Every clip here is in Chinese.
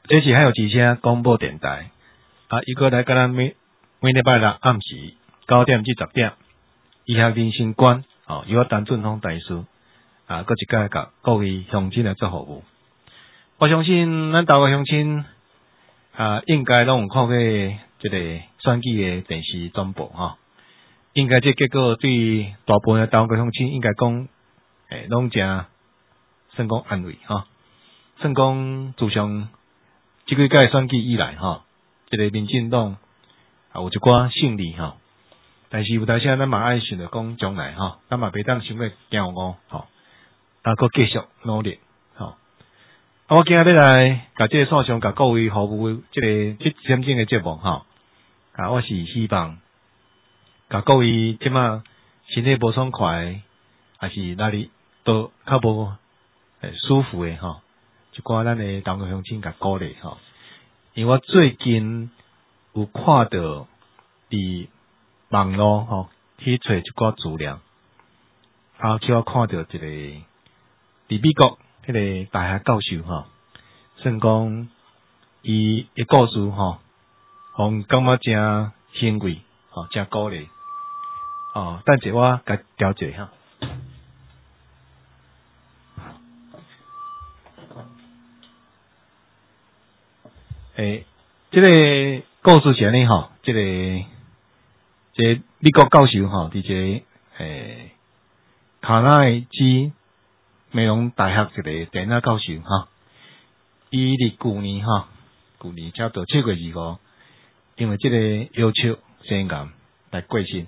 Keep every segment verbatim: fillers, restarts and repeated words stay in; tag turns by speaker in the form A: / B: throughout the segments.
A: 这是还有几声广播电台啊，伊个来甲咱每每礼拜六暗时九点至十点，医学人生观哦，由我陈俊峰大师啊，搁一届甲各位乡亲来做服务。我相信咱台湾乡亲啊，应该拢有看过即个选举的电视转播吼，应该这结果对大部分的台湾乡亲应该讲，诶，拢真算讲安慰吼，算讲自上。即几届选举以来吼，即、这个民进党啊有一寡胜利吼，但是有当时咱嘛爱想着讲将来吼，咱嘛袂当想过骄傲吼，啊，搁继续努力吼。啊，我今日要来甲即个线上甲各位服务即、这个即点钟的节目吼，啊，我是希望甲各位即马身体无爽快，还是哪里都较无诶舒服诶吼。一寡咱的台湾乡亲甲鼓励吼，因为我最近有看到伫网络吼去找一寡资料，啊，叫我看到一个伫美國迄个大学教授吼，算讲伊诶故事吼，互感覺真欣慰吼，真鼓勵哦。等者我甲調一下。诶，即、這个故事是安尼吼，即、這个即、這個、美國教授吼，伫一個诶卡內基梅隆大學一個電腦教授吼，伊伫舊年吼，舊年差不多七月二號，因為即個腰椎腺癌來過身，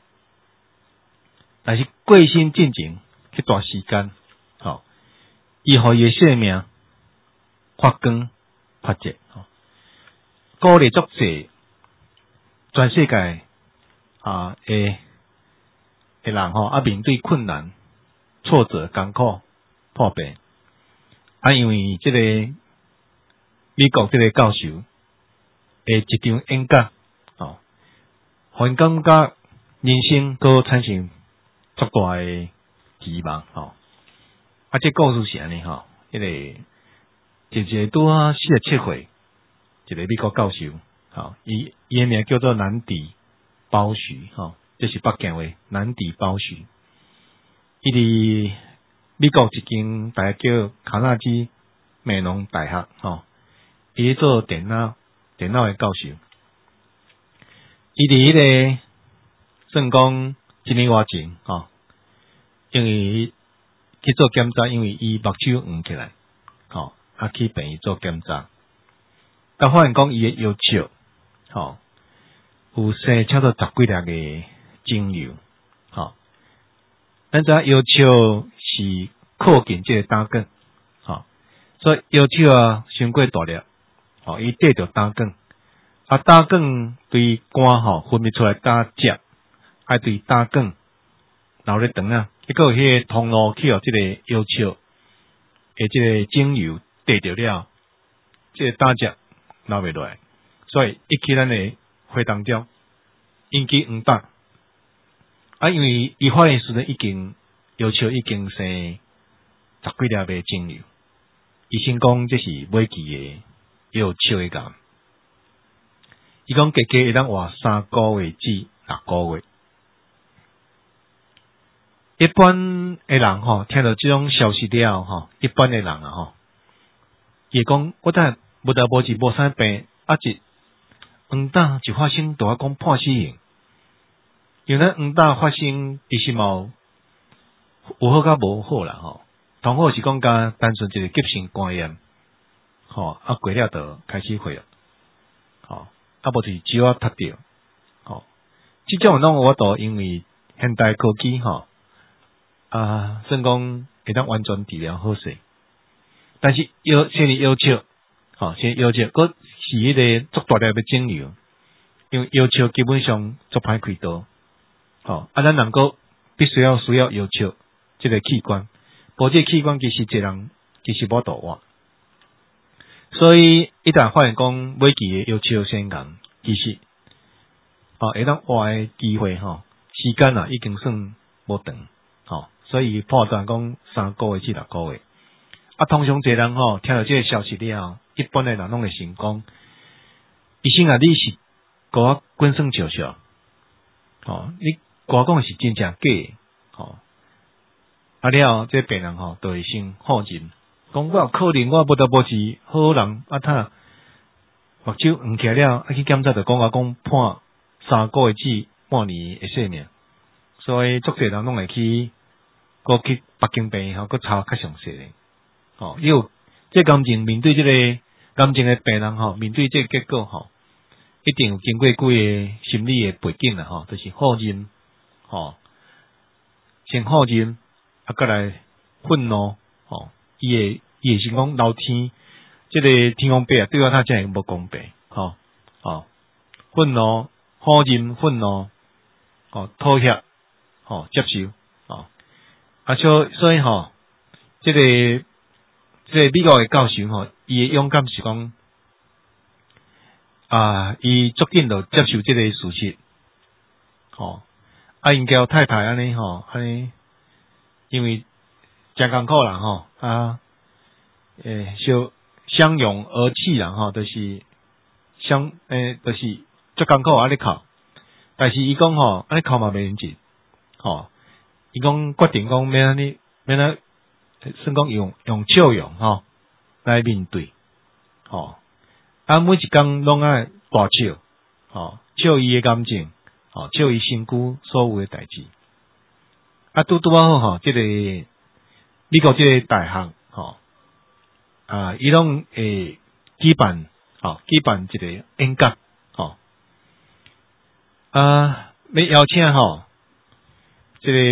A: 但是過身進前迄段時間，吼，伊互伊誒性命發光發熱吼。鼓勵足濟全世界啊誒誒人吼啊面對困難、挫折、艱苦、破病啊，因為即個美國即個教授誒一場演講哦，互因感覺人生閣產生足大誒希望吼。啊，這故事是安尼吼，迄個就係拄啊四十七歲。一個美國教授，吼，伊伊名叫做南迪鮑徐，吼，這是北京話，南迪鮑徐。伊佇美國一間大學叫卡內基梅隆大學，吼，伊做電腦電腦的教授。伊佇迄個算講一年外前，吼，因為去做檢查，因為伊目睭黃起來，吼，啊去病院做檢查。但發現講伊誒腰椎，吼，有生差不多十幾粒嘅腫瘤，吼。咱知腰椎是靠近即個膽管，吼，所以腰椎啊傷過大粒，吼，伊得着膽管，啊膽管對肝吼分泌出來膽汁，愛對膽管留咧長啊，結果迄個通路去互即個腰椎誒即個腫瘤得着了，即個膽汁。留袂落來，所以一起咱的血糖條引起黃疸。啊，因為伊發現時陣已經腰椎已經生十幾粒嘅腫瘤，醫生講這是尾期嘅腰椎癌。伊講加加會當活三個月至六個月。一般嘅人吼，聽到這種消息了吼，一般嘅人啊吼，伊講我等。無代無志無啥病，啊一黃疸一發生，就我講判死刑。因為咱黃疸發生，其實嘛有好甲無好啦吼。同好是講甲單純一個急性肝炎，吼啊過了就開始會了，吼啊無就是只要脫掉，吼。即種攏我都因為現代科技吼啊，算講會當完全治療好勢，但是要先你要求。吼，先腰椎，佫是迄個足大粒嘅腫瘤，因為腰椎基本上足歹開刀，吼，啊，咱能夠必須要需要腰椎即個器官，無即個器官其實一人其實無度活，所以一旦發現講尾期嘅腰椎腺癌，其實，吼，會當活嘅機會吼，時間啊已經算無長，吼，所以判斷講三個月至六個月，啊，通常一個人吼聽到即個消息了。 一般的人拢会想讲，医生啊，你是甲我滚算笑笑，哦，你甲我讲是真正假的，哦，啊了，这病人吼就会先放任，讲我可能我无得无是好人啊，他目睭黄起来了，啊去检查就讲我讲判三个月至半年的性命，所以足侪人拢会去，过去北京病院吼，搁查较详细的，哦，你有这感情面对这个感情的病人吼，面对这个结果吼，一定有经过几个心理的背景啦吼，就是好忍，吼，先好忍，啊，再来愤怒，吼，伊会伊会是讲老天，这个天公伯啊，对我他真系无公平，吼，吼，愤怒、好忍、愤怒，吼，妥协，吼，接受，吼，啊，所所以吼，这个这个美国的教授吼，伊的勇敢是讲，啊，伊足紧就接受这个事实，吼，啊，因交太太安尼吼，安尼，因为真艰苦啦吼，啊，诶，相相拥而泣啦吼，就是相诶，就是足艰苦安尼哭，但是伊讲吼，安尼哭嘛袂用紧，吼，伊讲决定讲免安尼，免啊，算讲用用笑容吼来面对，吼，啊，每一工拢爱大笑，吼，笑伊诶感情，吼，笑伊身躯所有诶代志，啊，拄拄啊好吼，即个美国即个大学，吼，啊，伊拢会举办，吼，举办一个演讲，吼，啊，要邀请吼，即个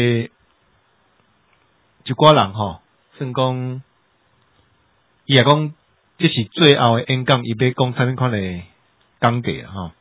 A: 一寡人吼，算讲，伊也讲这是最后的演讲，伊要讲啥物款的讲题啊吼，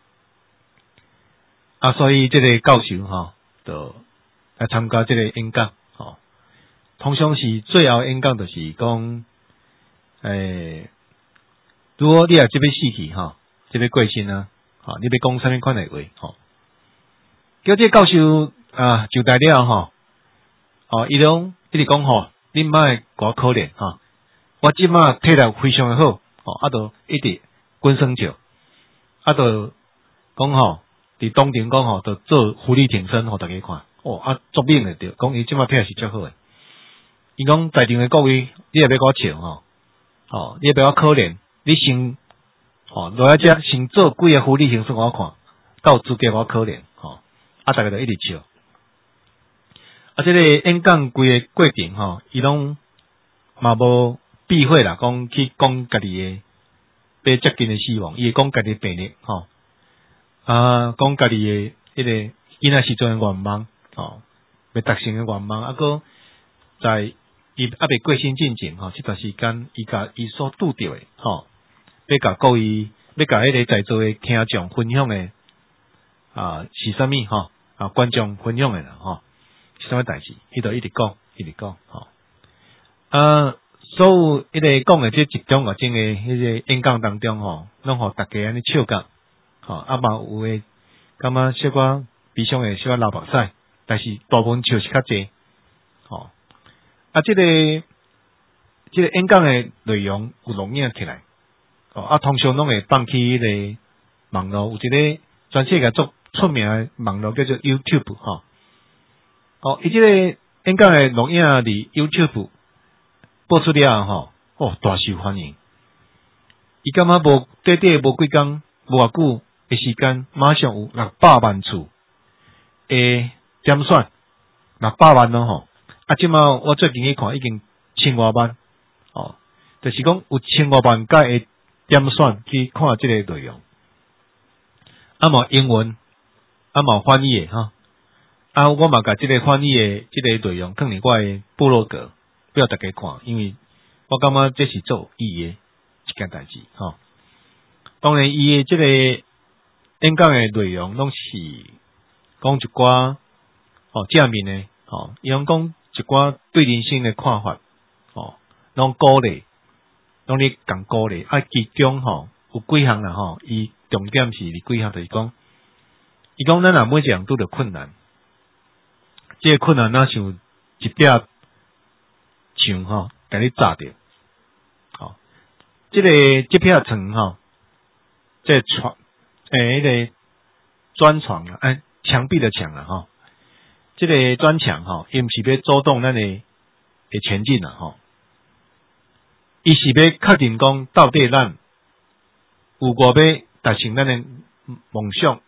A: 啊，所以这个教授吼，就来参加这个演讲，吼，通常是最后演讲就是讲，诶，如果你也即要死去吼，即要过身啊，吼，你要讲啥物款的话，吼，叫这教授啊就代了吼，哦，伊拢一直讲吼，恁莫甲我可怜吼，我即马体力非常的好，吼，啊，就一直滚耍笑，啊，就讲吼，伫当庭讲吼，就做俯卧撑互大家看，哦，啊，作命的着，讲伊即马体力是足好诶。伊讲在场的各位，你也要甲我笑吼，吼，你也要我可怜，你先，吼，落来遮先做几个俯卧撑算我看，到资格我可怜，吼，啊，大家就一直笑。啊，这个演讲规个过程吼，伊拢嘛无避讳啦，讲去讲家己的被接近的死亡，伊会讲家己病历吼，啊，讲家己的迄个囡仔时阵的愿望，吼，未达成的愿望，啊，搁在伊还未过身进前吼，这段时间伊甲伊所拄着的吼，要甲各位要甲迄个在座的听众分享的啊是啥物吼，啊观众分享的啦吼。是啥物代志？伊就一直讲，一直讲，吼。啊，所有迄个讲的这集中啊，种个迄个演讲当中吼，拢互大家安尼笑甲，吼，啊嘛有诶感觉小可悲伤诶，小可流目屎，但是大部分笑是较济，吼。啊，这个这个演讲诶内容有录影起来，哦，啊，通常拢会放去迄个网络，有一个全世界足出名诶网络叫做 YouTube 吼。哦，伊即个演讲诶录影伫 YouTube 播出了吼，哦，大受欢迎。伊感觉无短短无几工，无偌久诶时间，马上有六百万次诶点选，六百万咯吼。啊，即马我最近去看已经千外万，哦，就是讲有千外万届诶点选去看即个内容。啊嘛英文，啊嘛翻译诶哈。啊，我嘛甲即个翻译的即个内容放伫我的部落格，不要大家看，因为我感觉这是做意义的一件代志吼。当然，伊的即个演讲的内容拢是讲一寡哦正面的吼，伊拢讲一寡对人生的看法吼，拢鼓励，拢咧讲鼓励。啊，其中吼有几项啦吼，伊重点是伫几项，就是讲，伊讲咱若每一样拄着困难。这个困难若像一柄枪吼，甲你炸着，吼， 这个这片床吼，这床诶，迄个砖床啊，哎，墙壁的墙啊，吼，这个砖墙吼，伊毋是要主动咱诶诶前进啊，吼，伊是要确定讲到底咱有无要达成咱诶梦想，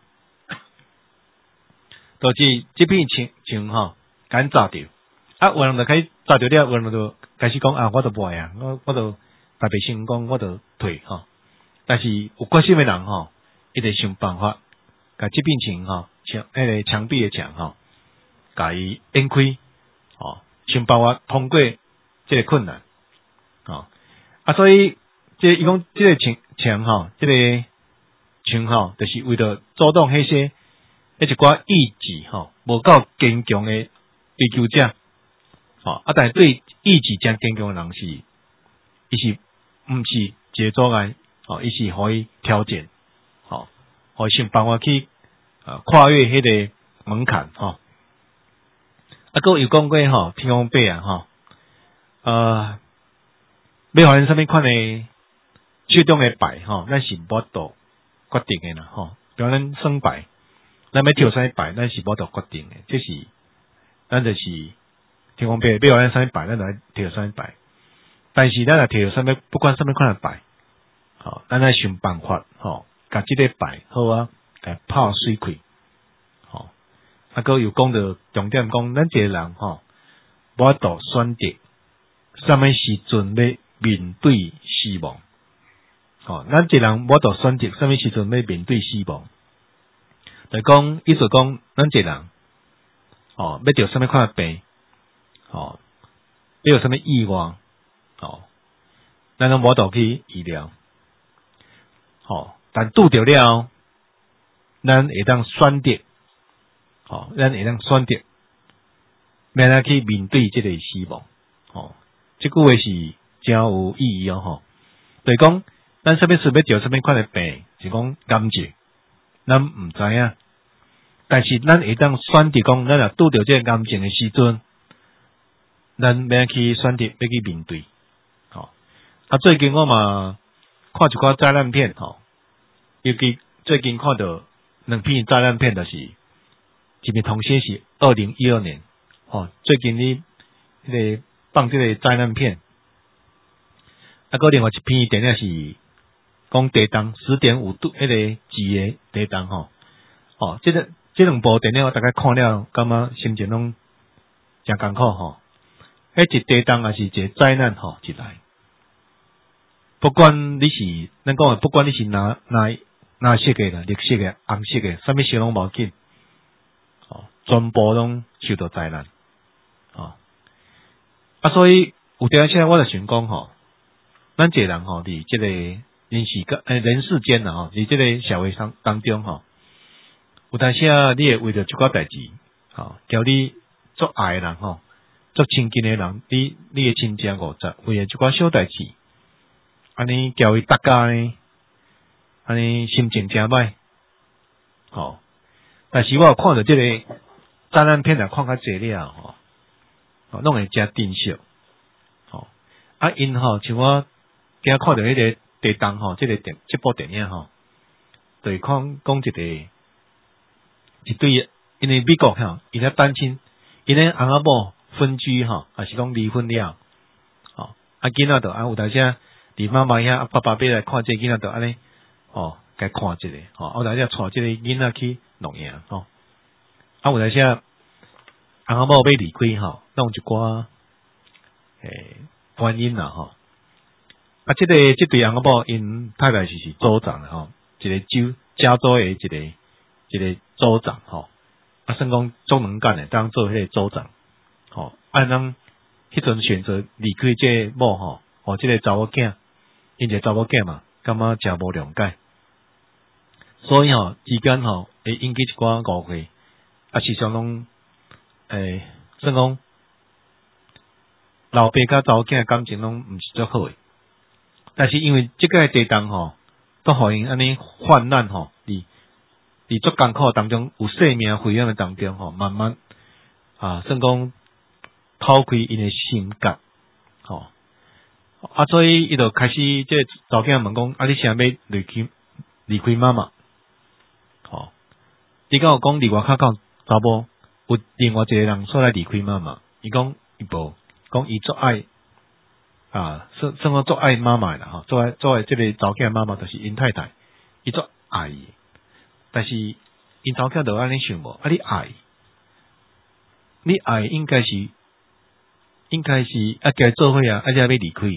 A: 导致这片墙墙吼，敢抓着，啊，有人就开始抓着了，有人就开始讲啊，我都不爱啊，我我都特别成功，我都退吼。但是有决心的人吼，伊得想办法，甲这片墙吼，墙迄个墙壁的墙吼，甲伊掩开，吼，想办法通过这个困难，吼，啊，所以这伊讲这个墙墙吼，这个墙吼，就是为了阻挡迄些迄一寡意志吼，无够坚强的追求者，吼，啊，但是对意志真坚强的人是，伊是毋是一个阻碍。哦，伊是可以挑战，吼、哦，可以想办法去呃跨越迄个门槛，吼、哦。啊，佮有讲过吼，天公伯啊，吼，呃，要互因啥物款的手中的牌，吼，咱是无度决定的啦，吼。比如咱算牌，咱要抽啥物牌，咱是无度决定的，这是咱就是天公伯要互咱啥物牌，咱就来抽啥物牌。但是咱若摕到啥物，不管啥物款的牌。好，咱来想办法，吼，甲即个牌好啊，甲拍水开，吼，啊，佮又讲到重点讲，咱一个人吼，无法度选择什么时阵要面对死亡，吼，咱一个人无法度选择什么时阵要面对死亡，就讲意思讲，咱一个人，吼，要着什么款的病，吼，要有什么意外，吼，咱拢无法度去医疗。吼，但拄着了，咱会当选择，吼，咱会当选择，要来去面对这个死亡，吼，这句话是真有意义哦，吼，就是讲，咱啥物事要着啥物款的病，是讲感觉，咱毋知影，但是咱会当选择讲，咱若拄着这个癌症的时阵，咱要去选择要去面对，吼，啊，最近我嘛。看一寡灾难片吼，尤其最近看到两片灾难片，就是一片同时是二零一二年，吼，最近呢迄个放这个灾难片，啊，个另外一片电影是讲地动十点五度迄个级的地动吼，哦，这个这两部电影我大概看了，感觉心情拢真艰苦吼，迄一地动也是一个灾难吼，一来。不管你是，咱讲诶，不管你是哪哪哪色嘅啦，绿色嘅、红色嘅，啥物色拢无紧，哦，全部拢受到灾难，哦，啊，所以有点现在我就想讲吼，咱一个人吼，伫即个人世间诶人世间啊吼，伫即个社会上当中吼，有当时啊，你会为着一寡代志，吼，叫你做爱诶人吼，做亲近诶人，你你诶亲情五十，为着一寡小代志。安尼交伊大家呢，安尼心情真歹，吼。但是我有看到这个灾难片啊，看较济了吼，吼，拢会真珍惜，吼。啊，因吼像我今看到迄个地动吼，这个电这部电影吼，就是讲讲一个一对，因为美国吼，伊咧单亲，因咧翁仔某分居吼，还是讲离婚了，吼，啊囡仔就啊有当时。伫妈妈遐，爸爸要来看这个囡仔，就安尼哦，该看一个吼，我当时带这个囡仔去录影吼，啊有当时翁仔某要离开吼，弄一寡诶原因啦吼，啊这个这对翁仔某因太太是是组长吼，一个州加州诶一个一个州长吼，啊算讲总能干诶，当做迄个州长，吼，啊咱迄阵选择离开这某吼，哦这个查某囝。因一个查某囝嘛，感觉诚无谅解，所以吼之间吼会引起一寡误会，啊，时常拢诶，算讲老爸甲查某囝感情拢毋是足好诶，但是因为即个地动吼，都互因安尼患难吼，伫伫足艰苦当中，有生命危险诶当中吼，慢慢啊，算讲抛开因诶心结，吼。 啊，所以伊就开始即个查某囝问讲，啊，你啥要离开离开妈妈？吼，伊甲我讲，伫外口讲查某有另外一个人说来离开妈妈，伊讲伊无，讲伊做爱啊，算算我做爱妈妈啦，吼，做爱做爱即个查某囝妈妈就是因太太，伊做爱伊，但是因查某囝就安尼想无，啊，你爱，你爱应该是应该是啊，该做伙啊，啊，才要离开。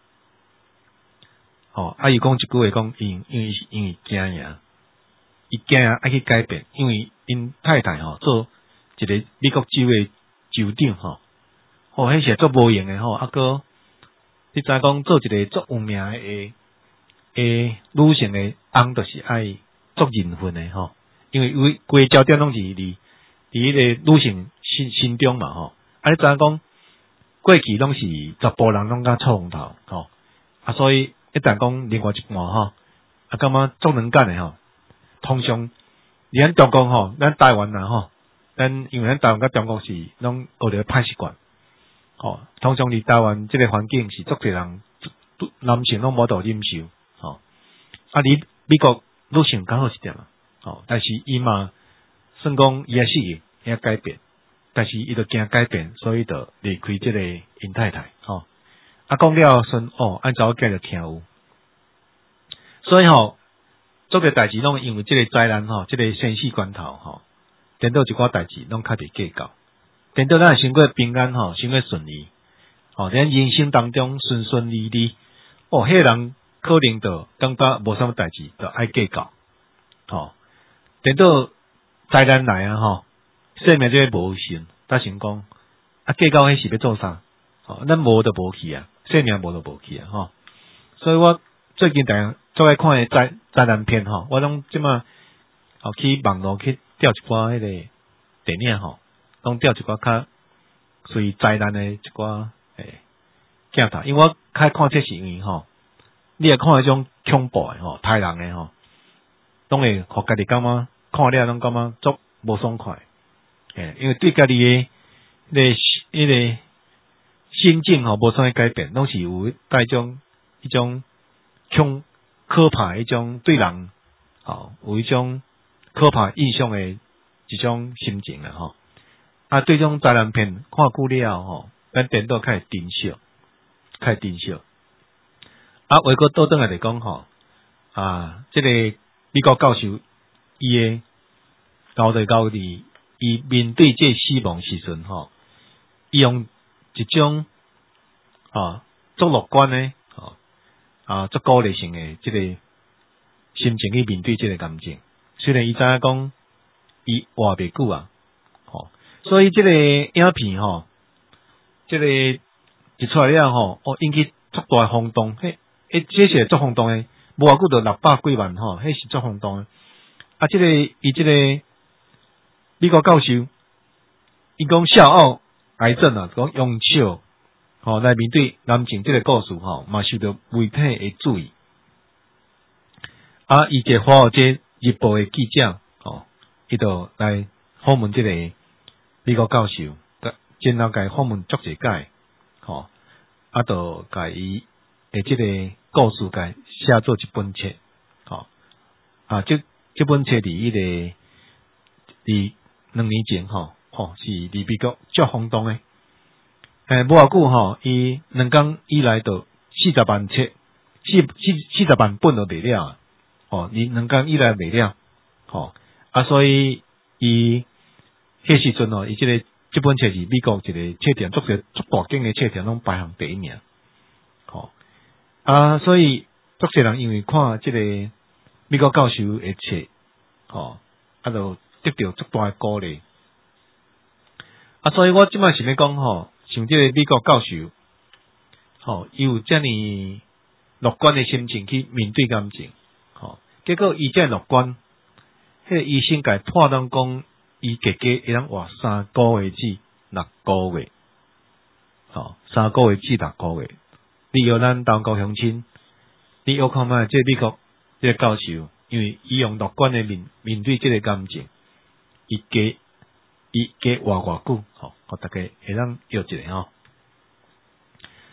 A: 哦，啊！伊讲一句话，讲因因为因为惊呀，伊惊啊，爱去改变，因为因太太吼、哦、做一个美国州的州长吼，哦，迄是做无用的吼，啊个你知讲做一个做有名的诶诶女性的翁，就是爱做人份的吼，因为为规焦点拢是伫伫迄个女性心心中嘛吼，啊你知影讲过去拢是查甫人拢甲出风头吼，啊所以。一旦讲另外一半吼，啊，感觉足能干的吼。通常，咱中国吼，咱台湾人吼，咱因为咱台湾甲中国是拢学着歹习惯，吼。通常伫台湾即个环境是足侪人男性拢无度忍受，吼。啊，你美国女性刚好是点啊，吼。但是伊嘛算讲伊也适应，伊也改变，但是伊就惊改变，所以就离开即个因太太，吼。啊，讲了顺哦，按照我计就听有，所以吼，做个代志拢因为即个灾难吼，即、这个生死关头吼，颠倒一寡代志拢较袂计较，颠倒咱生活平安吼，生活顺利，吼，咱人生当中顺顺利利，哦，迄、那个人可能就感觉无啥物代志，就爱计较，吼，颠倒灾难来啊吼，生命即个无信，咱想讲啊计较迄是要做啥？吼，咱无就无去啊。生命无就无去啊，吼！所以我最近定做爱看诶灾灾难片吼，我拢即马吼去网络去调一寡迄个电影吼，拢调一寡较属于灾难诶一寡诶镜头，因为我较看这是因为吼，你会看迄种恐怖诶吼，杀人诶吼，拢会互家己感觉看了拢感觉足无爽快，诶，因为对家己诶迄个迄个。心境吼无啥物改变，拢是有带种一种恐可怕一种对人吼有一种可怕印象诶一种心情啦吼。啊，对种灾难片看久了吼，咱颠倒较会珍惜，较会珍惜。啊，话个倒转来来讲吼，啊，即、這個美國教授伊诶交代交理，伊面對這死亡時陣吼，伊用一種啊足樂觀嘅，啊啊足鼓勵性嘅即個心情去面對即個感情。雖然伊知影講伊活袂久啊，吼，所以即個影片吼，即、這個一出來了吼，哦引起足大嘅轟動，迄迄這是足轟動嘅，無偌久就六百幾萬吼，迄是足轟動嘅。啊，即、這個伊即個美國教授，伊講笑傲癌症啊，講用笑吼來面對男性即個故事吼，嘛受到媒體嘅注意。啊，伊一個華爾街日報嘅記者吼，伊就來訪問即個美國教授，然後甲伊訪問足儕解，吼，啊，就甲伊誒即個故事甲寫做一本冊，吼，啊，即即本冊佇迄個佇兩年前吼，吼是佇美國足轟動誒。誒，無偌久吼，伊兩工以來就四十萬冊，四四四十萬本都賣了，哦，伊兩工以來賣了，吼，啊，所以伊迄時陣哦，伊即個即本冊是美國一個冊店，足個足大間嘅冊店，攏排行第一名，吼，啊，所以足儕人因為看即個美國教授嘅冊，吼，啊，就得到足大嘅鼓勵，啊，所以我即擺是要講吼。像即個美國教授，吼、哦，伊有遮爾樂觀的心情去面對感情，吼、哦，結果伊遮樂觀，迄、那個醫生甲判斷講，伊家家會當活三個月至六個月，吼、哦，三個月至六個月。你要咱中國鄉親，你要看覓即個美國即個教授，因為伊用樂觀的面面對即個感情，伊家。伊加活偌久，吼，互大家會當約一下吼。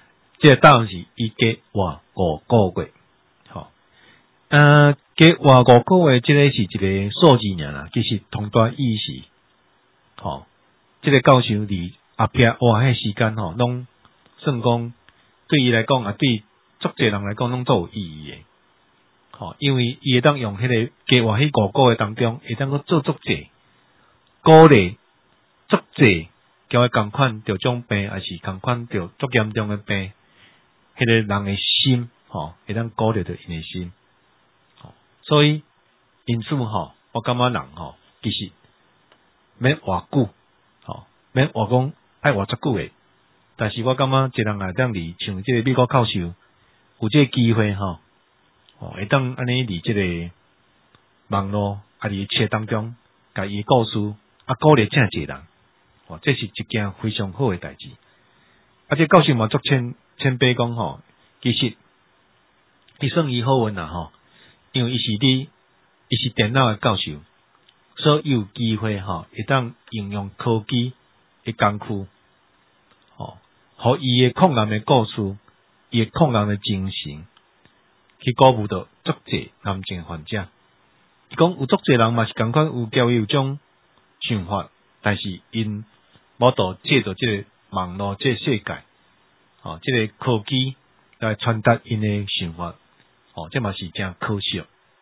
A: 即个答案是伊加活五个月，吼，呃，加活五个月，即个是一个数字尔啦，其實通大意思，吼，即個教授離後壁活迄時間吼，攏算講對伊來講啊，對足濟人來講攏都有意義嘅，吼，因為伊會當用迄個加活迄五個月當中，會當去做足濟，鼓勵足濟叫伊共款着種病，還是共款着足嚴重嘅病，迄個人嘅心，吼，會當鼓勵着因嘅心。所以，因此吼，我感覺人吼，其實免活久，吼，免活講愛活足久嘅。但是我感覺一人啊，當離像即個美國教授有即個機會吼，哦，會當安尼離即個網絡啊，佇冊當中，甲伊故事啊鼓勵正濟人，哦，這是一件非常好嘅代志。啊，即教授嘛足謙謙卑講吼，其實伊算伊好運啊吼。因為伊是啲，伊是電腦嘅教授，所以有機會吼，會當應用科技嘅工具，吼，互伊嘅抗癌嘅故事，伊嘅抗癌嘅精神，去鼓舞到足濟癌症患者。伊講有足濟人嘛是共款有交有種想法，但是因無度借着即個網絡即個世界，吼，即個科技來傳達因嘅想法。哦，這嘛是真可惜。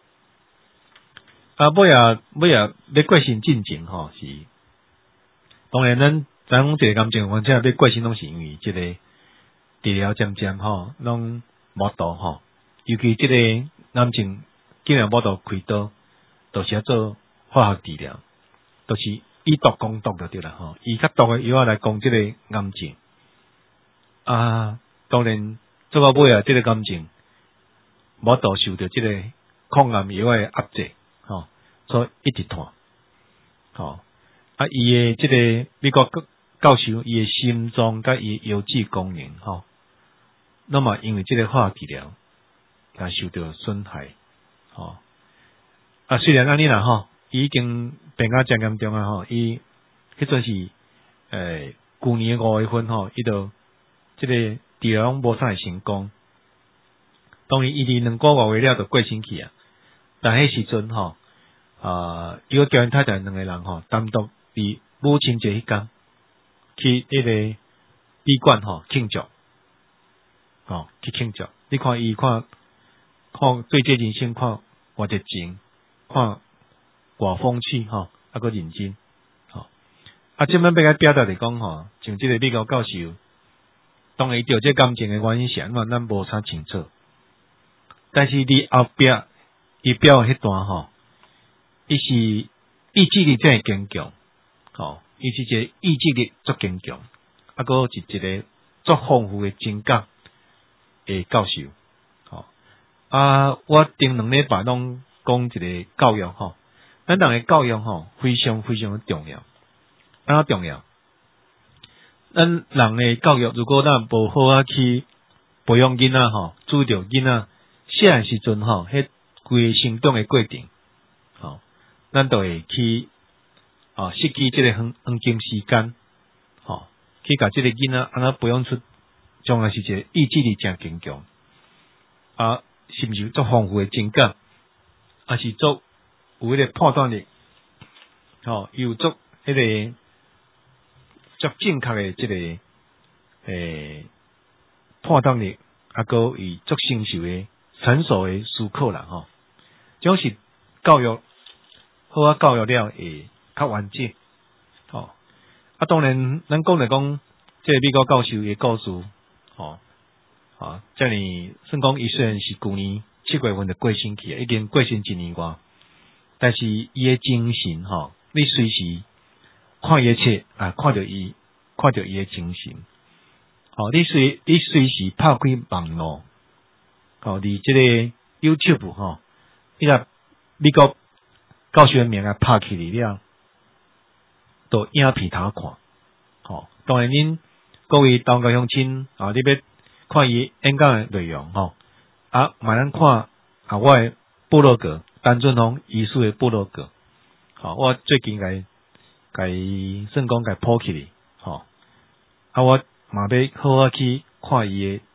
A: 啊，尾啊尾啊，要過身進前吼，是當然咱咱講一個癌症患者要過身，攏是因為即個治療漸漸吼，攏無度吼。尤其即個癌症竟然無度開刀，都是要做化學治療，都、就是以毒攻毒就對啦吼。以較毒嘅藥啊來攻即個癌症。啊，當然做到尾啊，即個癌症。無度受到即個抗癌藥嘅壓制，吼，所以一直拖，吼，啊，伊嘅即個美國教授，伊嘅心臟甲伊腰子功能，吼，那麼因為即個化學治療，啊受到損害，吼，啊雖然安尼啦，吼，伊已經病啊真嚴重啊，吼，伊迄陣是誒舊年五月份，吼，伊就即個治療無啥會成功。當然，伊哋兩個月了就過身去啊。但迄時陣吼，啊，伊個叫因太太兩個人吼，單獨佇母親節迄天去迄個醫館吼慶祝，吼去慶祝。你看伊看看對這人生看偌熱情，看偌風趣吼，啊個認真，吼。啊，即擺要甲表達嚟講吼，像即個美國教授，當然伊着這感情嘅原因是安怎，咱無啥清楚。但是你後壁伊表迄段吼，伊是意志力真堅強，吼，伊是一個意志力足堅強，啊個是一個足豐富嘅情感誒教授，吼啊，我頂兩禮拜攏講一個教育吼，咱人嘅教育吼非常非常嘅重要，安怎重要？咱人嘅教育如果咱無好啊去培養囡仔吼，注意着囡仔。細漢時陣吼，迄規個成長誒過程，吼，咱都會去啊，失去即個黃黃金時間，吼，去甲即個囡仔安怎培養出，將來是一個意志力真堅強，啊，是毋是足豐富誒情感，啊是足有迄個判斷力，吼，有足迄個足正確誒即個誒、欸、判斷力，啊個伊足成熟誒。成熟嘅思考啦，吼，種是教育好啊，教育了會較完整，吼。啊，當然，咱講嚟講，即個美國教授嘅故事，吼，啊，即係算講伊雖然是舊年七月份就過身去，已經過身一年外，但是伊嘅精神，吼，你隨時看伊冊啊，看着伊，看着伊嘅精神，吼，你隨你隨時拍開網絡。哦，你這個 YouTube 吼，伊個美國教授嘅名啊拍起嚟了，都影片頭看。吼，當然恁各位同學鄉親啊，你要看伊演講嘅內容吼，啊，慢慢看啊，我嘅部落格，陳俊宏醫師嘅部落格，吼，我最近甲甲算講甲鋪起嚟，吼，啊，我嘛要好好去看伊嘅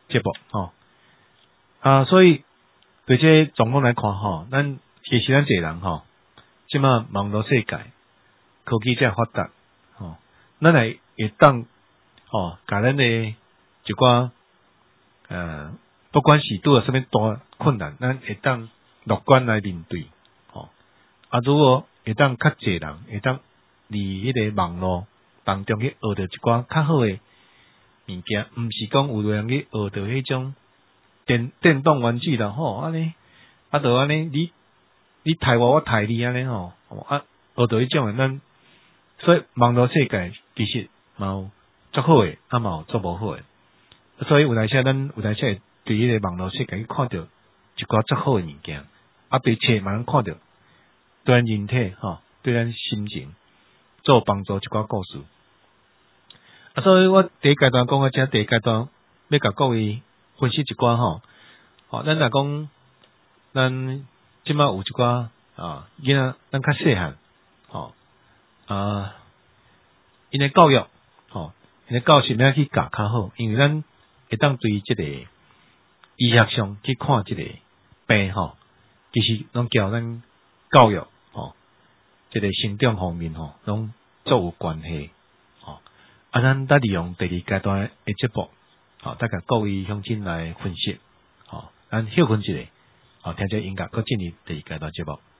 A: 节目吼啊，所以对这状况来看吼，咱其实咱一个人吼，即马网络世界科技遮发达吼，咱来会当吼，甲咱的一寡呃，不管是拄着什么大困难，咱会当乐观来面对吼。啊，如果会当较济人会当伫迄个网络当中去学着一寡较好的物件，毋是讲有个人去学着迄种电电动玩具啦，吼安尼，啊，就安尼，你你抬我，我抬你安尼吼，啊，学着迄种诶，咱所以网络世界其实嘛有足好诶，啊嘛有足无好诶，所以有当时咱有当时会对迄个网络世界去看着一寡足好诶物件，啊，并且嘛能看着对咱人体吼，对咱心情做帮助一寡故事。啊，所以我第一阶段讲到遮，第一阶段要甲各位分析一寡吼，吼，咱若讲咱即马有一寡啊囡仔，咱较细汉，吼啊，因诶教育，吼，因诶教训要去教较好，因为咱会当对即个医学上去看即个病吼，其实拢交咱教育吼，即个成长方面吼，拢足有关系。啊，咱得利用第二阶段诶节目，好，大家各位乡亲来分析，好，咱休困一下，好，听者音乐，搁进入第二阶段节目。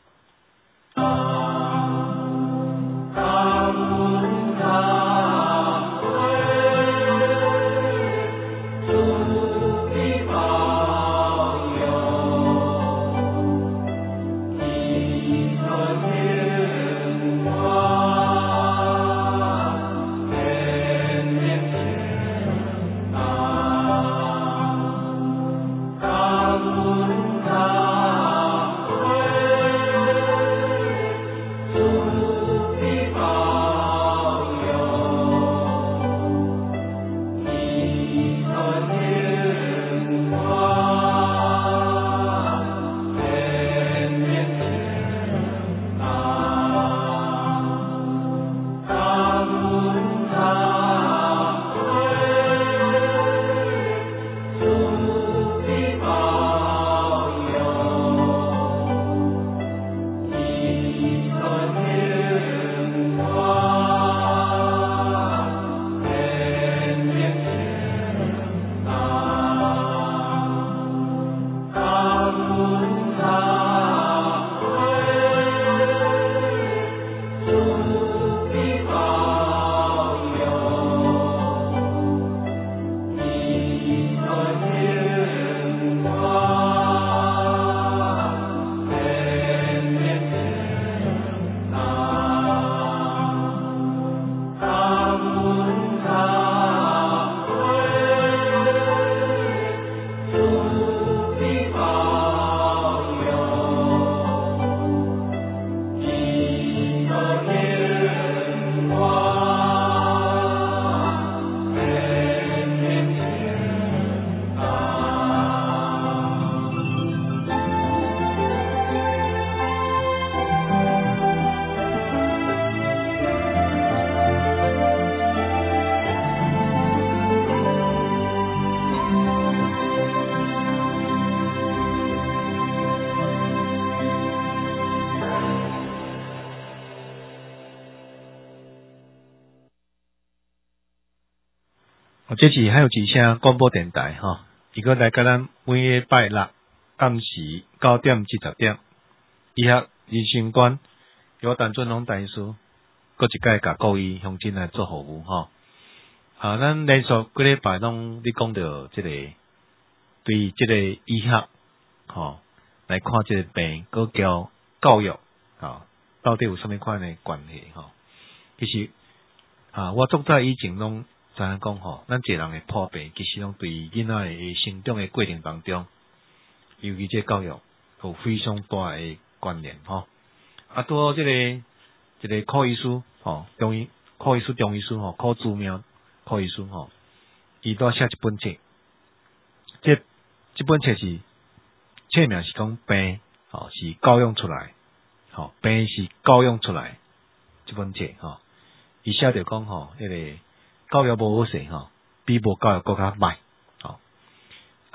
A: 这是还有之声广播电台吼，伊个来甲咱每个拜六暗时九点至十点，医学人生观由陈俊龙大师，搁一届甲各位乡亲来做服务吼。啊，咱连续几礼拜拢你讲到即个对即个医学吼来看即个病，搁交教育啊，到底有啥物款的关系吼？其实啊，我早在以前拢。知影讲吼，咱一个人诶破病，其实拢对囡仔诶成长诶过程当中，尤其这教育有非常大诶关联吼。啊，拄好即个一个柯医师吼，中医柯医师中医师吼，柯志明柯医师吼，伊都写一本册，这这本册是册名是讲病吼是教养出来，吼病是教养出来，这本册吼，伊写着讲吼，迄个。教育无好势吼，比无教育更较歹吼。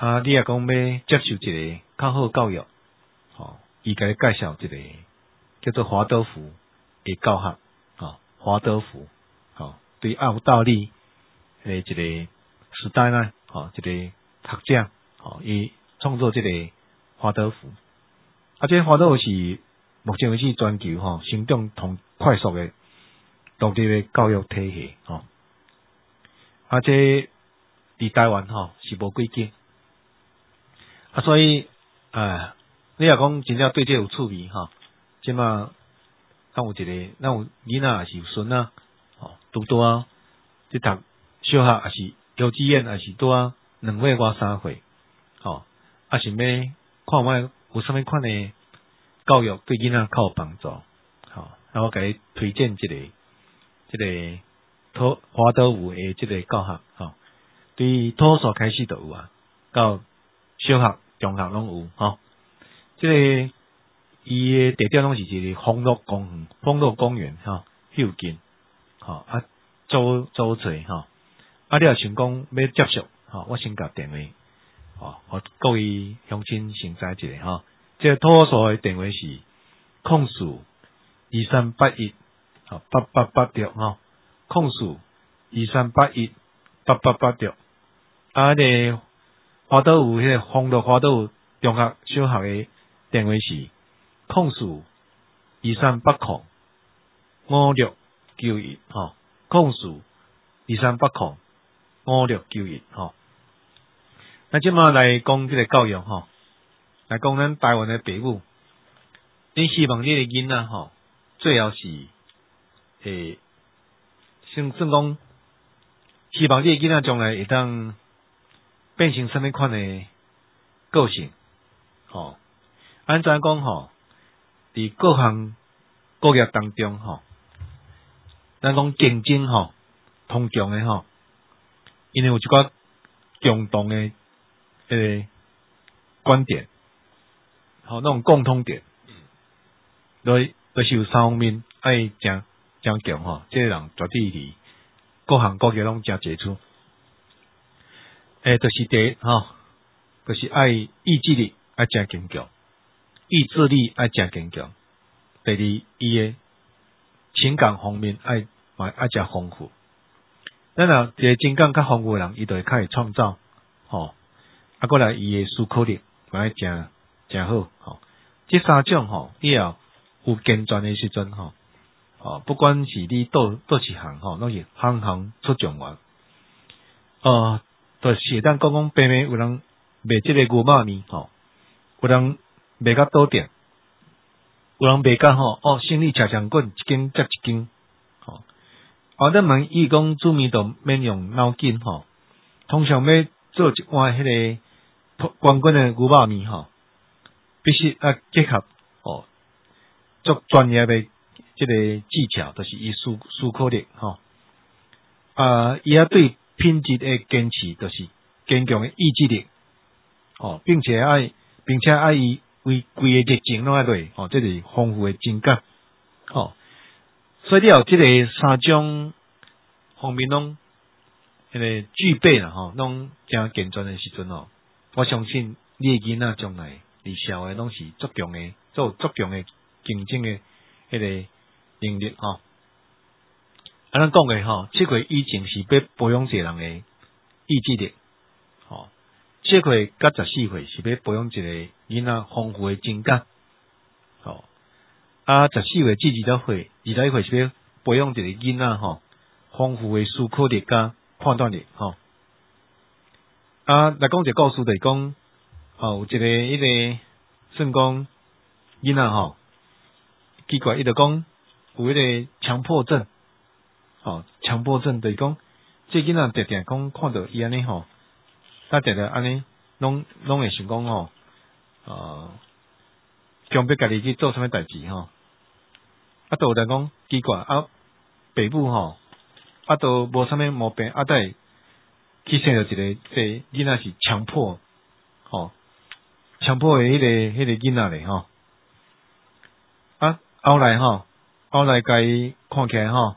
A: 啊，你也讲要接受一个较好教育，吼，伊甲你介绍一个叫做华德福的教学，吼，华德福，吼，对澳大利诶一个时代呢，吼，一个学者，吼，伊创作这个华德福，啊，这个华德福是目前为止全球吼成长同快速的独立的教育体系，吼，啊，这伫台湾吼是无几间。啊，所以，哎，你若讲真正对这有趣味吼，即马咱有一个，咱有囡仔也是有孙仔，吼，拄拄啊，去读小学也是幼稚园也是拄啊，两岁外三岁，吼，啊是要看卖有啥物款的教育对囡仔较有帮助，吼，啊我甲你推荐一个，即个托华德福的即个教学，吼，对托所开始就有啊，到小学。中学拢有吼，即、这个伊诶地点拢是一个丰乐公园、丰乐公园吼，附近吼啊，租租者吼，啊你若想讲要接触吼，我先甲电话吼，互各位乡亲先知一下吼，即、這個托所诶電話是控訴二三八一吼八八八六吼，控訴二三八一八八八六啊咧。華德福迄個豐樂華德福中學小學嘅電話是控訴二三八零五六九一吼，控訴二三八零五六九一吼。那即馬來講即個教育吼，來講咱台灣嘅父母，你希望你個囡仔吼，最後是誒，算算講，希望你個囡仔將來會當。變成什麼款的個性？吼，安怎講吼？佇各項各業當中吼，咱講競爭吼，通強的吼，因為有一寡共同的誒觀點，吼，那種共通點，所以就是有三方面愛真真強吼，這個人絕對是各行各業攏真傑出。誒，就是第一吼，就是愛意志力愛真堅強，意志力愛真堅強。第二，伊嘅情感方面愛嘛愛真豐富。咱若一個情感較豐富嘅人，伊就會較會創造，吼。啊，過來伊嘅思考力嘛愛真真好，吼。這三種吼，你要有健全嘅時陣，吼，哦，不管是你倒倒一項吼，攏是行行出狀元。呃。就是咱講講平平有人賣即個牛肉麵吼，有人賣甲倒店，有人賣甲吼哦，生意車廂滾一間接一間，吼。啊，咱問伊講煮麵就免用腦筋吼，通常要做一碗迄個光滾的牛肉麵吼，必須啊結合哦，足專業的即個技巧，就是伊思思考力吼，啊，伊啊對。品質的堅持，就是堅強的意志力，哦，並且愛，並且愛伊為規個熱情攏愛落，哦，這是豐富的情感，哦，所以你有這個三種方面攏，迄個具備啦，吼，攏真健全的時陣哦，我相信你的囡仔將來離社會攏是足強的，做足強的競爭的迄個能力，吼。啊，咱講嘅吼，七歲以前是要培養一個人嘅意志力，吼，七歲甲十四歲是要培養一個囡仔豐富嘅情感，吼，啊，十四歲至二十歲，二十一歲是要培養一個囡仔吼豐富嘅思考力甲判斷力，吼，啊，來講一個故事就是講，哦，有一個迄個算講囡仔吼，奇怪，伊就講有迄個強迫症。哦，強迫症就是講，即囡仔定定講看到伊安尼吼，他定定安尼，攏攏會想講吼，呃，強迫家己去做啥物代志吼，啊，都有人講奇怪啊，爸母吼，啊，都無啥物毛病，啊，都會去生着一個即囡仔是強迫，吼，強迫的迄個迄個囡仔咧吼，啊，後來吼，後來甲伊看起來吼。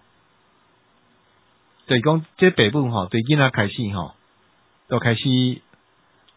A: 就是講，這爸母吼對囡仔開始吼，就開始哦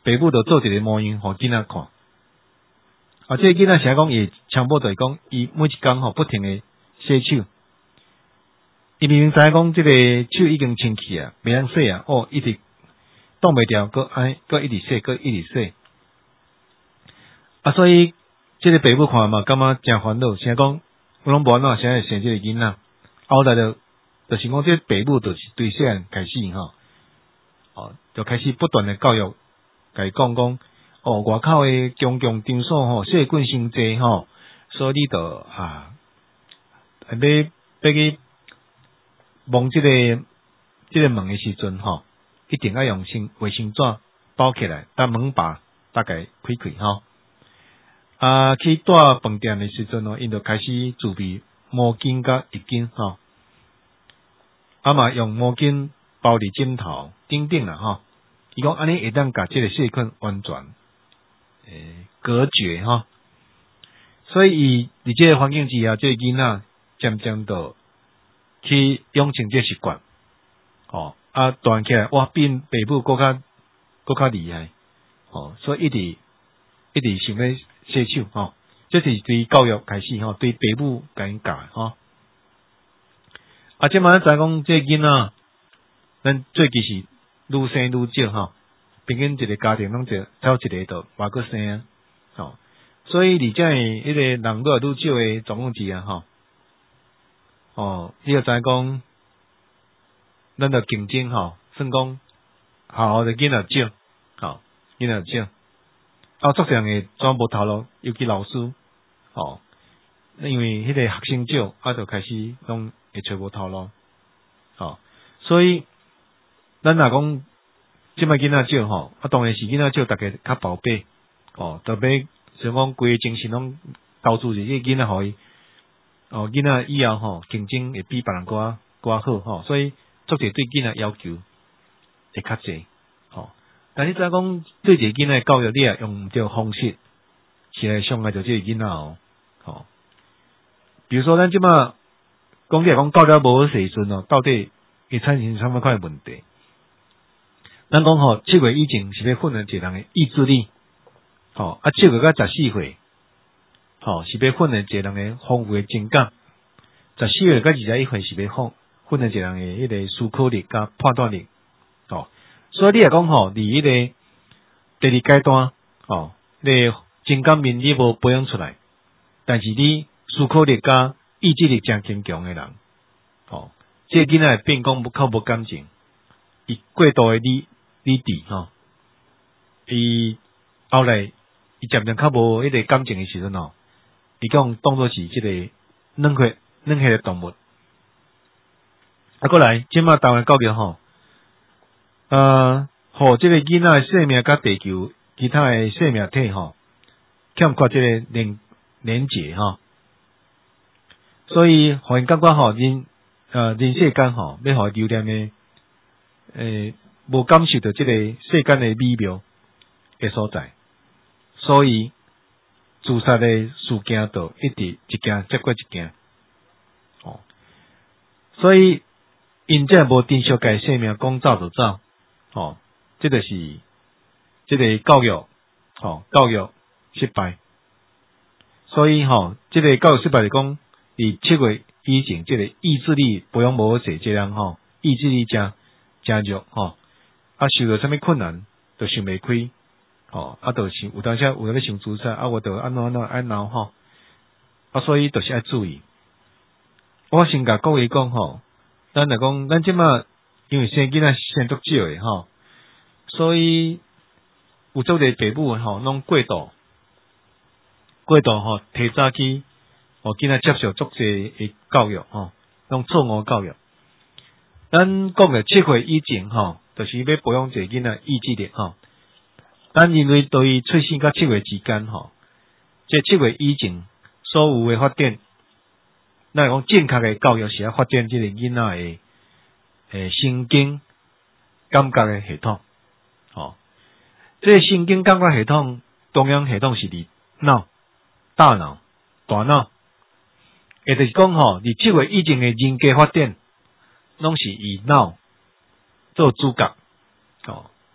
A: 爸母就做一个模样，互囡仔看。啊，这个囡仔成日讲伊强迫就是讲，伊每一工吼不停的洗手，伊明明知影讲这个手已经清气啊，袂通洗啊，哦，一直挡袂掉，搁安搁一直洗，搁一直洗。啊，所以这个爸母看嘛，感觉真烦恼，成讲我拢无安怎，现在生这个囡仔，后来就就是讲这爸母就是对细汉开始吼，哦，就开始不断的教育，甲伊讲讲。哦，外口诶强强场所吼，细菌伤济吼，所以你著啊，要要去摸即、这个即、这个门诶时阵吼，一定要用先卫生纸包起来，等门把大概开开吼。啊，去带饭店诶时阵哦，因著开始准备毛巾甲浴巾吼，啊嘛用毛巾包伫枕头顶顶啦吼。伊讲安尼会当甲即个细菌完全。诶，隔绝哈，所以伊伫这个环境之下，这个囡仔渐渐的去养成这习惯，哦，啊，大起来哇，比爸母更较更较厉害，哦，所以一直一直想要洗手，吼、哦，这是对教育开始，吼、哦，对爸母甲因教，吼、哦，啊，即摆知讲这个囡仔，咱最其实愈生愈少，吼、哦。平均一个家庭拢只找一个就偌个生啊，吼，所以而且迄个人愈来愈少诶状况之下，吼，哦，你要知讲，咱着竞争吼，算讲好好的囡仔少，吼，囡仔少，啊，作上诶全无头路，尤其老师，吼，因为迄个学生少，啊，就开始拢会找无头路，吼，所以咱若讲。即摆囡仔少吼，啊当然是囡仔少，大家较宝贝哦，特别想讲规个精神拢投注伫这囡仔，互伊哦囡仔以后吼竞争会比别人搁搁好吼，所以作者对囡仔要求会较济吼。但是再讲对一个囡仔教育，你也用毋对方式，是来伤害着这个囡仔哦。吼，比如说咱即摆讲起来讲教育无好时阵哦，到底会产生什么款问题？咱讲吼，七岁以前是要训练一个人的意志力，吼啊，七岁到十四岁，吼是要训练一个人的丰富的情感，十四岁到二十一岁是要训训练一个人的迄个思考力甲判断力，吼，所以你来讲吼，伫迄个第二阶段，吼，你情感面你无培养出来，但是你思考力甲意志力真坚强的人，吼，这囡仔变讲较无感情，伊过度的理。理智吼，伊后来伊渐渐较无迄个感情诶时阵吼，伊讲当作是即个冷血冷血诶动物。啊，过来，即马台湾教育吼，呃，互即个囡仔诶生命甲地球其他诶生命体吼，欠缺即个连连结吼，所以互因感觉吼，人呃人世间吼，要互留念诶诶。无感受到即个世间的美妙的所在，所以自杀的事件就一直一件接过一件，哦，所以因这无珍惜家生命，讲走就走，哦，这就是这个教育，哦，教育失败，所以吼、哦，这个教育失败是讲，伫七岁以前，这个意志力培养无好势，这人吼意志力真真弱，吼、哦。啊，受到啥物困难，就想袂开，吼，啊，就想有当时有咧想自杀，啊，我就安怎安怎安闹吼，啊，所以就是要注意。我先甲各位讲吼，咱来讲，咱即马因为生囡仔生足少诶吼，所以有足个爸母吼，拢过度过度吼，提早去哦，囡仔接受足济诶教育吼，拢错误教育。咱讲诶七岁以前吼。就是要培养一个囡仔意志力吼，咱认为对于出生到七岁之间吼，即七岁以前所有诶发展，咱讲正确诶教育是要发展即个囡仔诶诶神经感觉诶系统，吼，即个神经感觉系统中央系统是伫脑、大脑、大脑，也就是讲吼，伫七岁以前诶人格发展，拢是以脑做主角，哦，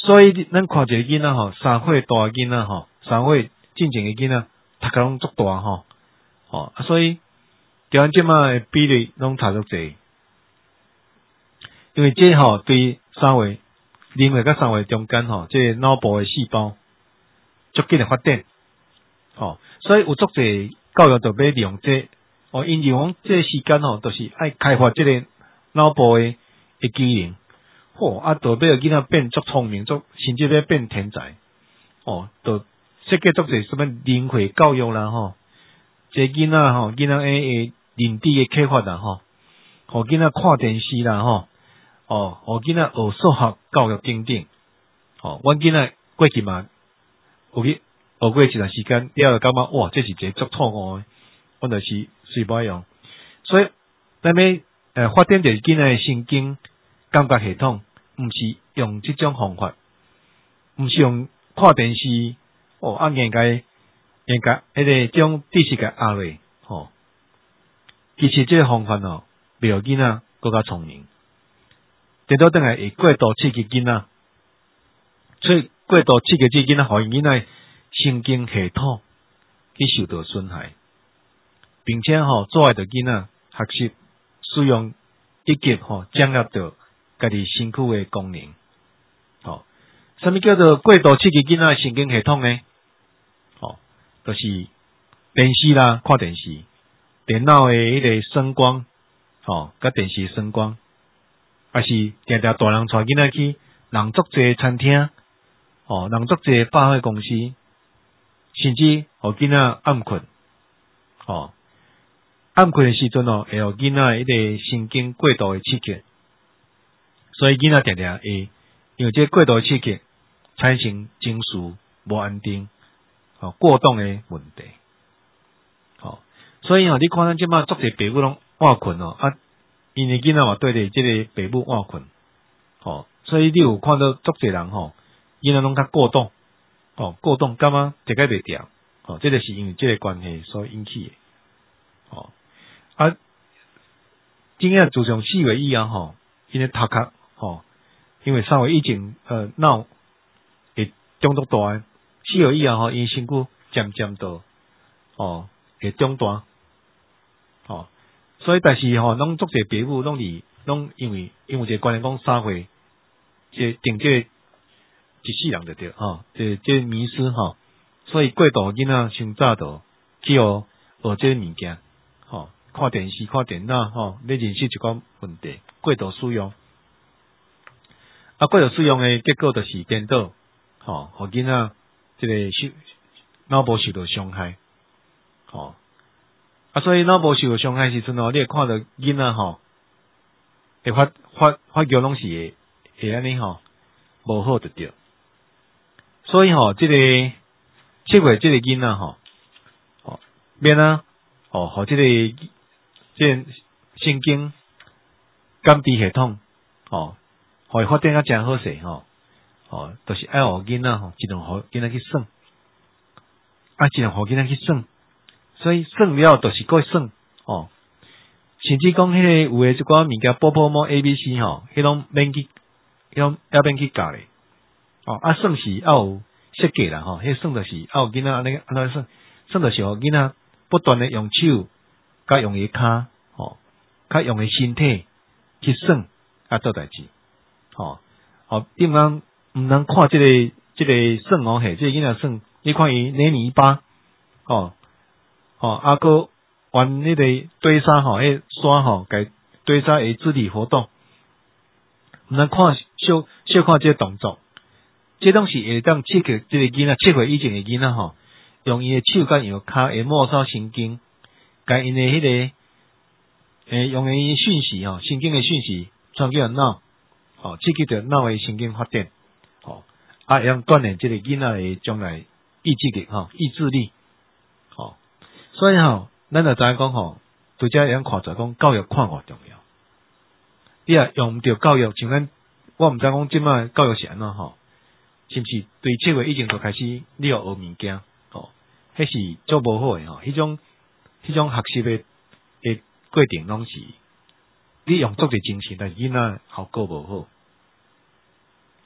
A: 所以咱看一个囡仔吼，三歲大嘅囡仔吼，三歲進前嘅囡仔，讀甲攏足大吼，吼、啊，所以台灣即馬嘅比例攏差足濟，因為這吼對三歲、零歲甲三歲中間吼，即個腦部嘅細胞足緊嘅發展，吼，所以有足濟教育就要利用這，哦，因為講這個時間吼，就是愛開發這個腦部嘅嘅機能。哦，啊，就要囡仔變足聰明，足甚至要變天才。哦，就設計足濟什麼靈活教育啦，吼，這囡仔吼，囡仔誒誒認知嘅啟發啦，吼，互囡仔看電視啦，吼，哦，互囡仔學數學教育等等。哦，阮囡仔過去嘛，有去學過一段時間，了感覺哇，這是一個足錯誤誒，阮就是隨無用。所以咱要誒發展着囡仔誒神經感覺系統。毋是用即種方法，毋是用看電視哦，啊，硬解硬解，迄個種知識嘅壓落，吼。其實即個方法哦，袂互囡仔更加聰明。等到等來會過度刺激囡仔，所以過度刺激即囡仔，互因囡仔神經系統去受到損害，並且吼阻礙着囡仔學習使用以及吼掌握到家己身軀嘅功能，吼，什麼叫做過度刺激囡仔神經系統呢？吼，就是電視啦，看電視，電腦嘅迄個聲光，吼，甲電視聲光，還是定定大人帶囡仔去人足濟餐廳，吼，人足濟百貨公司，甚至互囡仔暗困，吼，暗困嘅時陣哦，會互囡仔迄個神經過度嘅刺激。所以囡仔定定會因為這過度刺激產生情緒無安定，哦，過動嘅問題，哦，所以哦，你看咱即馬足濟爸母攏晚困哦，啊，因為囡仔話對咧，即個爸母晚困，哦，所以你有看到足濟人吼，囡仔攏較過動，哦，過動感覺一個袂調，哦，這就是因為這個關係所引起嘅，哦，啊，今日自從四月以後吼，因為頭殼。哦，因為三歲以前，呃，腦會長足大，四歲以後吼，因身軀漸漸到，哦，會長大，哦，所以但是吼，攏足濟爸母攏是攏因為因為一個觀念講三歲，即定即一世人就對，吼，即即迷失吼，所以過度囡仔傷早到去學學即個物件，吼，看電視、看電腦，吼，你認識一個問題，過度使用。啊，過度使用嘅結果就是顛倒，吼，互囡仔即個受腦部受到傷害，吼，啊，所以腦部受到傷害時陣哦，你會看到囡仔吼，會發發發育攏是會會安尼吼，無好就對。所以吼，即、這個七歲即個囡仔吼，哦，免啊，哦，互即個即個神經感知系統，哦。互伊發展較誠好勢吼，哦，就是愛互囡仔吼，盡量互囡仔去耍，啊，盡量互囡仔去耍，所以耍了就是過耍，哦，甚至講迄個有誒一寡物件，波波摸 A B C 吼，迄種免去，迄種要免去教咧，哦，啊，耍是要有設計啦，吼，迄耍就是要有囡仔安尼安尼耍，耍就是互囡仔不斷誒用手，甲用伊骹，吼，甲用伊身體去耍，啊，做代誌。吼，吼，你毋通毋通看即、這個即、這個耍哦，嘿，即、這個囡仔耍，你看伊捏泥巴，吼，吼，啊，擱玩迄個堆沙吼，迄沙吼，甲堆沙誒肢體活動，毋通看小小看即個動作，即攏是會當刺激即個囡仔七歲以前誒囡仔吼，用伊誒手甲用骹誒末梢神經，甲因誒迄個誒用伊訊息吼，神經誒訊息傳叫腦。哦，刺激着腦嘅神經發展，哦，啊，會用鍛鍊即個囡仔嘅將來意志力，吼，意志力，哦，所以吼，咱就知影講吼，對遮會用看出講教育看偌重要。你若用毋着教育，像咱我毋知講即擺教育是安怎吼，是毋是對七歲以前就開始你要學物件，哦，迄是足無好誒吼，迄種迄種學習誒誒過程攏是。你用足濟精神，但囡仔效果無好。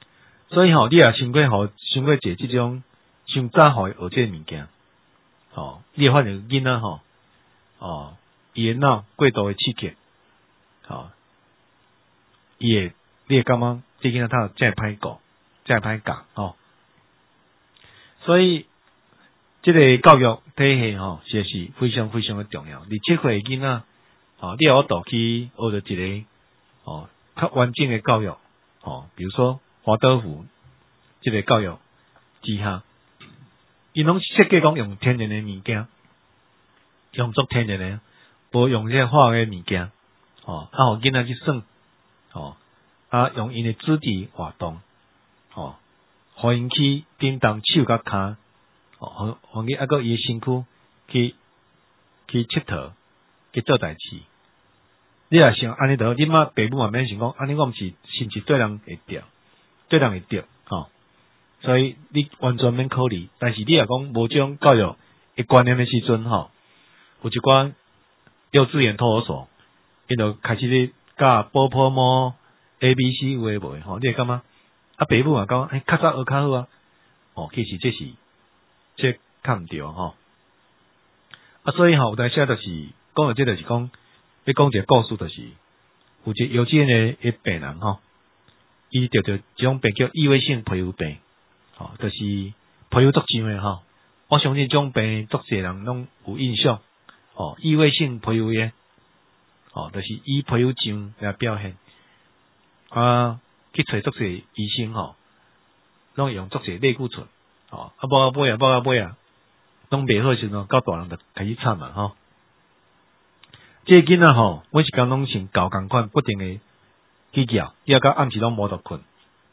A: 所以吼、哦，你也先过互先过坐即种，先早互伊学即个物件，吼，你会发现囡仔吼，哦，伊诶脑过度诶刺激，吼，伊会你会感觉即囡仔他真系歹教，真系歹教，吼。所以，即个教育体系吼，实是非常非常诶重要。你即岁囡仔，吼，你有法度去学着一个，哦，较完整诶教育，吼，比如说华德福即个教育之下，伊拢设计讲用天然诶物件，用作天然诶，无用即个化学诶物件，吼，啊，互囡仔去算，吼，啊，用因诶肢体活动，吼。互因去叮当手甲骹，哦，互互伊啊个伊诶身躯去去佚佗，去做代志。你也想安尼着，你妈爸母嘛免想讲，安尼我毋是甚至对人会着，对人会着，吼、哦。所以你完全免考虑，但是你也讲无即种教育诶观念诶时阵，吼、哦，有一寡幼稚园托儿所，因就开始咧教波波摸 A B C 有诶无诶，吼，你会感觉？啊，爸母也讲，哎，较早学较好啊。哦，其实这是这较毋对吼。啊，所以吼，有当时就是讲到这，就是讲要讲一个故事，就是有一个幼稚园诶病人吼，伊得着一种病叫异位性皮肤病，吼，就是皮肤作痒诶吼。我相信这种病足侪人拢有印象，哦，异位性皮肤炎，哦，就是以皮肤痒来表现啊。去找足侪医生吼，拢用足侪类固醇，吼，啊，无啊买啊，无啊买啊，拢袂好时阵，到大人就开始惨啊，吼。这个囡仔吼，每一工拢先搞共款，不停诶去叫，伊啊到暗时拢无得困。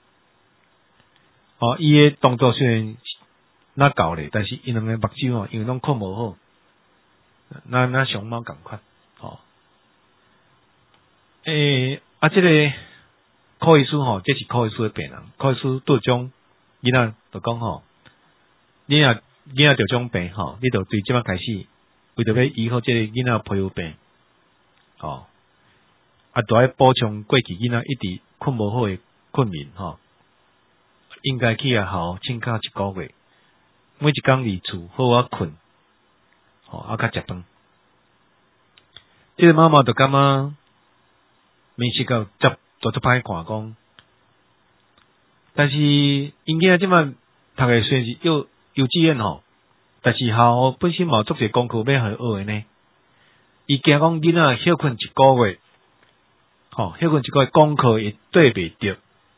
A: 哦，伊诶动作虽然那搞咧，但是伊两个目睭哦，因为拢困无好，那那熊猫共款，吼。诶、欸，啊，这个。柯医师吼，这是柯医师的病人。柯医师对种囡仔就讲吼，你若囡仔着种病吼，你着对即摆开始，为着要医好这个囡仔皮肤病，吼，啊，着爱补充过去囡仔一直困无好的困眠吼，应该去啊好请假一个月，每一工伫厝好好困，吼，啊，甲食饭。这个妈妈就感觉面色个接。都足歹看讲，但是因囝仔即摆读诶虽然是幼幼稚园吼，但是校本身嘛有足侪功课要互学诶呢。伊惊讲囡仔休困一个月，吼休困一个月功课会对袂着。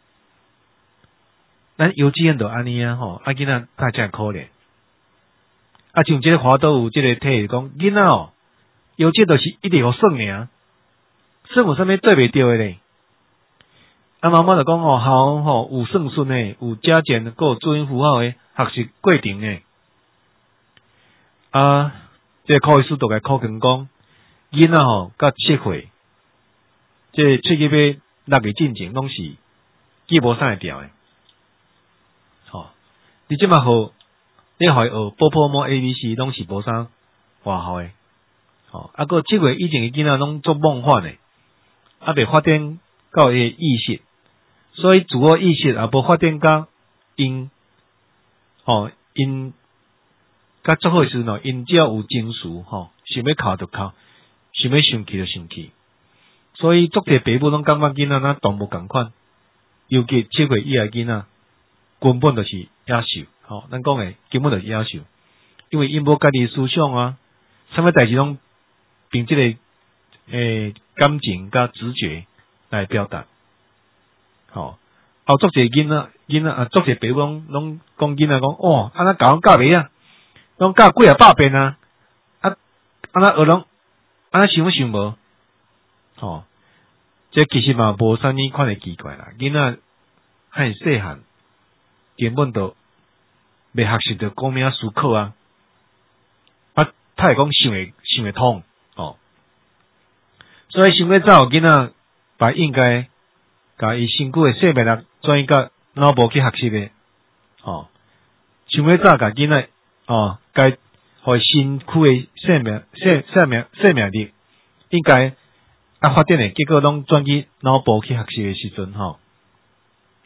A: 咱幼稚园就安尼啊吼，啊囡仔大真可怜。啊像即个华都有即个体系讲囡仔哦，幼稚就是一直互算尔，算有啥物对袂着诶咧？啊，妈妈就讲哦，校吼有算术诶，有加减，佮有注音符号诶学习过程诶。啊，这个考试都甲考卷讲，囡仔吼甲七岁，这个喙齿要六个进前拢是记无啥会调诶。吼，你即摆好，你互伊学波波摸 A B C 拢是无啥外效诶。吼，啊，佮七岁以前诶囡仔拢做梦幻诶，啊，未发展到伊诶意识。所以自我意识也无发展到因，吼因，甲足好诶时阵，因只要有情绪，吼想要哭就哭，想要生气就生气。所以足侪爸母拢感觉囡仔若动物共款，尤其七岁以下囡仔根本就是野兽，吼咱讲诶根本就是野兽，因为因无家己思想啊，啥物代志拢凭即、这个诶、欸、感情甲直觉来表达。吼，啊，足侪囡仔，囡仔啊，足侪爸母拢拢讲囡仔讲，哦，安怎教拢教袂啊，拢教几啊百遍啊，啊，安怎学拢，安怎想想无，吼，这其實嘛無啥物款誒奇怪啦，囡仔很細漢，根本就未學習着講咩思考啊，啊，他會講想會想會通，哦，所以想要早囡仔，把應該。甲伊身軀誒生命力轉移到腦部去學習誒，哦，想要早甲囡仔，哦，該互身軀誒生命生生命生命力應該啊發展誒，結果攏轉去腦部去學習誒時陣，吼、哦，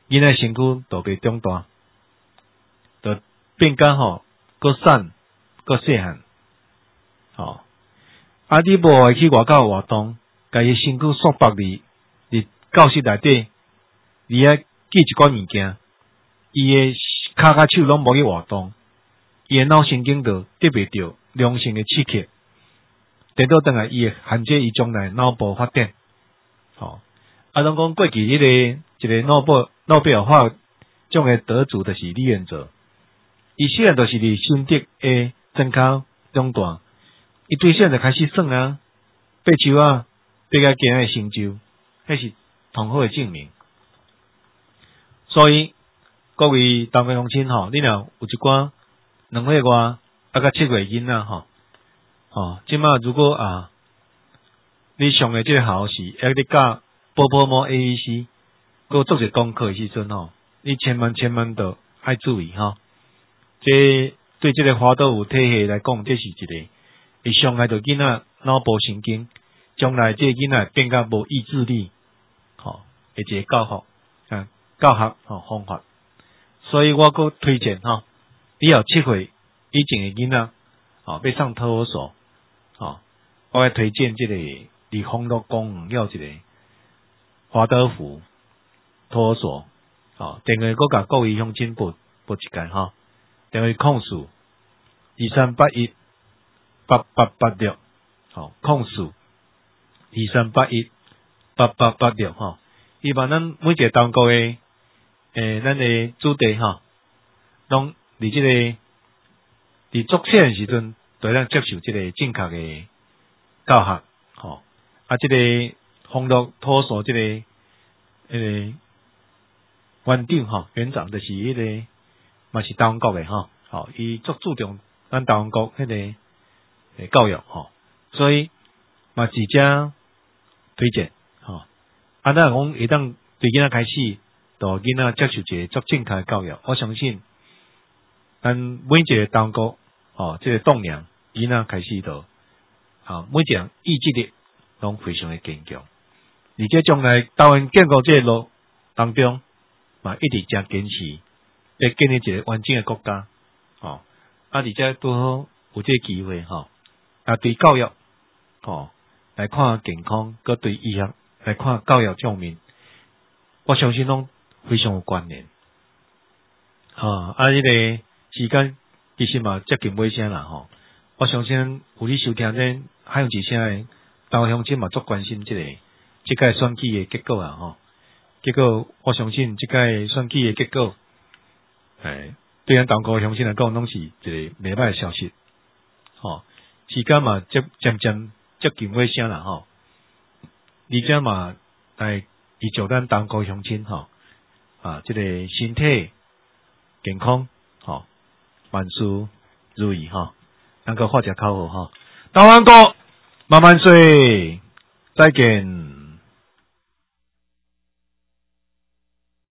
A: 囡仔身躯都袂长大，就变甲吼，搁瘦，搁细汉，吼。啊，你无爱去外口活动，家己身躯缩白哩，伫教室内底，你爱记一寡物件，伊诶骹甲手拢无去活动，伊诶脑神经就得袂到良性诶刺激，得到等来伊会限制伊将来脑部发展。吼，啊，拢讲过去迄、那个一个诺贝诺贝尔化种诶得主就是李远哲，伊虽然就是伫心得诶增加长大。伊对现在就开始算啊，爬树啊，爬到今日诶成就，迄是同好诶证明。所以各位同学乡亲吼，你若有一寡两岁外啊甲七岁囡仔吼，吼，即马如果啊，你上诶即个校时，还咧教波波摸 A B C， 搁做者功课诶时阵吼，你千万千万都爱注意吼。这对即个华德福体系来讲，这是一个。会伤害到囡仔脑部神经，将来这囡仔变甲无意志力，吼，一个教学啊，教学吼方法。所以我阁推荐吼，你有七岁以前的囡仔，吼，要上托儿所，吼，我来推荐这个离丰乐公园要一个华德福托儿所，吼，电话阁甲各位乡亲拨拨一下吼，电话控诉二三八一。八八八六，吼，控诉二三八一八八八六，吼，伊把咱每一个单国诶，诶，咱诶主题吼，拢伫即个伫作册诶时阵，都咱接受即个正确诶教学，吼，啊，即、这个丰乐托所即、这个诶、那个园长吼，园长就是迄、那个嘛是台湾国诶吼，吼，伊足注重咱台湾国迄、那个。教育吼，所以嘛直接推荐吼。啊，咱讲会当对囡仔开始，就囡仔接受一个足正确的教育。我相信，咱每一个当国吼，这个栋梁囡仔开始就，啊，每一项意志力拢非常的坚强。而且将来台湾建国这个路当中，嘛一直真坚持，要建立一个完整的国家。吼，啊，而且拄好有这个机会吼。啊，对教育，吼来看健康，佮对医学来看教育方面，我相信拢非常有关联。啊，啊，迄、那个时间其实嘛接近尾声啦，吼。我相信有你收听这海洋之声诶，台湾乡亲嘛足关心即、这个即届选举诶结果啊，吼。结果我相信即届选举诶结果，诶，对咱台湾乡亲来讲，拢是一个袂歹诶消息，吼。时间嘛，渐渐渐接近尾声啦吼，而且嘛，来预祝咱东国乡亲吼啊，这个身体健康吼，万事如意吼，能够发一口号吼，台湾国万万岁，再见。